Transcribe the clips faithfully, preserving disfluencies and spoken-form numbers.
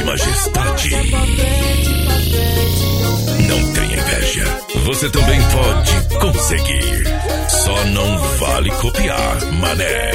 Majestade. Não tenha inveja. Você também pode conseguir. Só não vale copiar, mané.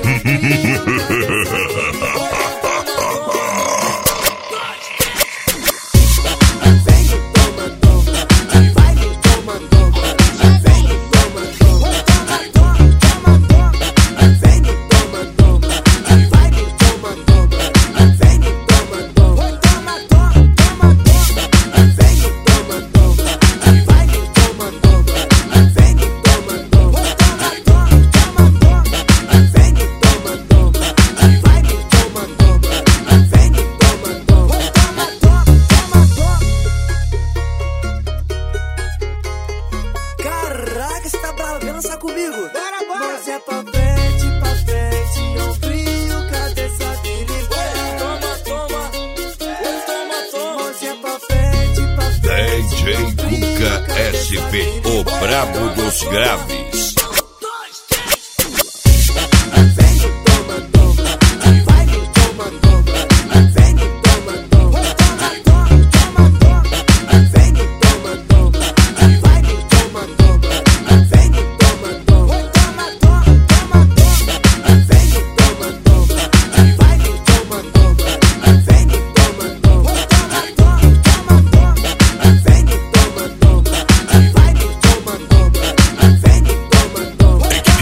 Caraca, você tá bravo, vem dançar comigo. Bora, bora. Mas é pra frente, pra frente, ombrinho, cabeça, equilíbrio. Toma, toma, toma, toma. Mas é pra frente, pra frente. D J Cuca S P, o brabo dos graves.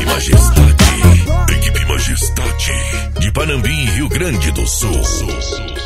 De Panambi, Rio Grande do Sul.